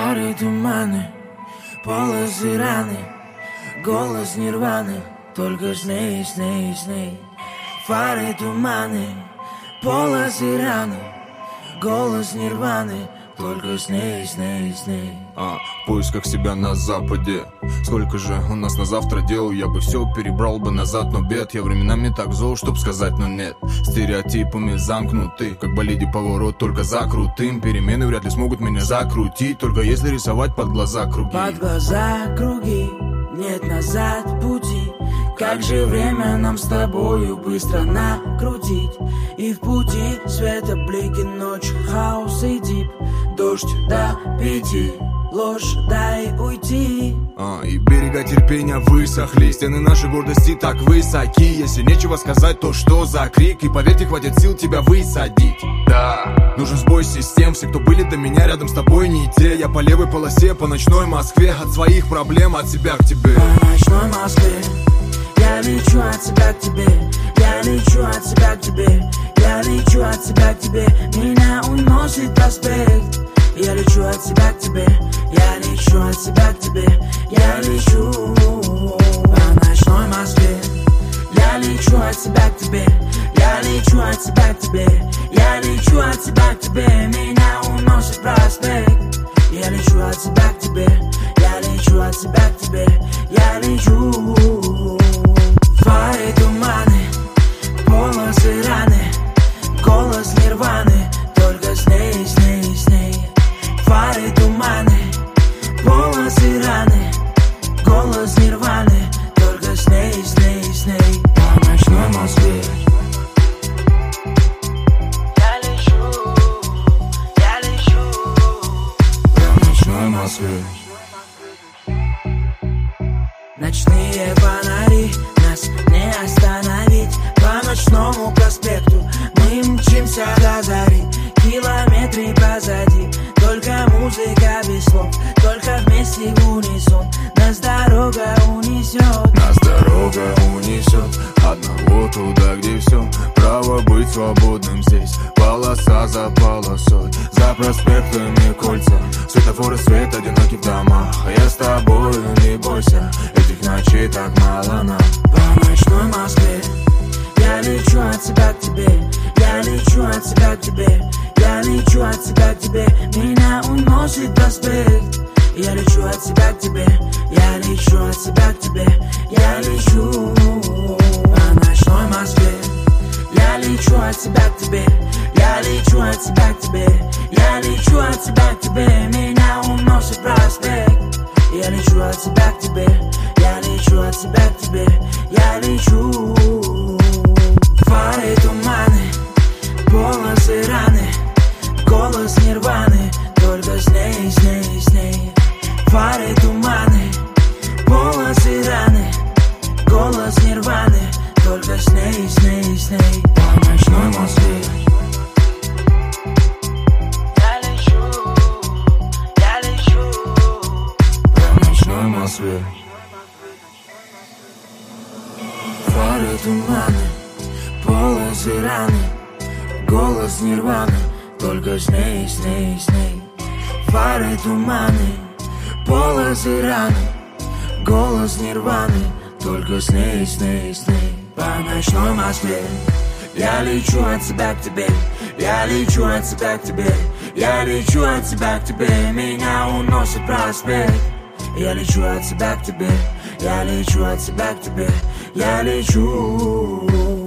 Фары, туманы, полосы, раны, голос нирваны, только сны, сны, сны. Фары, туманы, полосы, раны, голос нирваны, только сны, сны, сны. В поисках себя на западе. Сколько же у нас на завтра дел? Я бы все перебрал бы назад, но бед. Я временами так зол, чтоб сказать, но нет. Стереотипами замкнуты, как болиде поворот, только за крутым. Перемены вряд ли смогут меня закрутить, только если рисовать под глаза круги. Под глаза круги, нет назад пути. Как же время нам с тобою быстро накрутить. И в пути света блики, ночь, хаос и дип. Дождь до 5, ложь, дай уйти. И берега терпения высохли, стены нашей гордости так высоки. Если нечего сказать, то что за крик? И поверьте, хватит сил тебя высадить. Да, нужен сбой систем. Все, кто были до меня, рядом с тобой не те. Я по левой полосе, по ночной Москве. От своих проблем, от себя к тебе. По ночной Москве я лечу от себя к тебе. Я лечу от себя к тебе. Я лечу от себя к тебе. Меня уносит проспект. Я лечу от себя к тебе. Я лечу от себя к тебе. Я лечу по ночной Москве. Я лечу от себя к тебе. Я лечу от себя к тебе. Я лечу от себя к тебе. Меня уносит проспект. Я лечу от себя к тебе. Я лечу от себя к тебе. Я лечу. Фары, туманы, полосы, раны, голос нирваны, только сны, сны, сны. Фары, туманы, полосы, раны, голос нирваны, только сны, сны, сны. По ночной Москве я лечу по ночной Москве. Ночные фонари, нас не остановить. По ночному проспекту мы мчимся до зари. Километры позади, только музыка без слов, только вместе в унисон. Нас дорога унесет. Нас дорога унесет одного туда, где все. Право быть свободным здесь. Полоса за полосой, за проспектами кольца. Светофоры, свет одинокий в домах. Я с тобою, не бойся, этих ночей так мало нам. По ночной Москве я лечу от себя к тебе. Я лечу от себя к тебе. Я лечу от себя к тебе. Меня уносит проспект. Я лечу от себя к тебе. Я лечу от себя к тебе. Я лечу по ночной Москве. Я лечу от себя к тебе. Я лечу от себя к тебе. Я лечу от себя к тебе. Меня уносит проспект. Я лечу от себя к тебе. Я лечу от себя к тебе. Я лечу. Фары, туманы, полосы, раны, голос нирваны, только сны, сны, сны. Фары, туманы, полосы, раны, голос нирваны, только сны, сны, сны. По ночной Москве я лечу по ночной Москве. Фары, туманы, полосы, раны, голос нирваны, только сны, сны, сны. Фары, туманы, полосы, раны, голос нирваны, только сны, сны, сны. По ночной Москве я лечу от себя к тебе. Я лечу от себя к тебе. Я лечу от себя к тебе. Меня уносит проспект. Я лечу от себя к тебе. Я лечу от себя к тебе. Я лечу.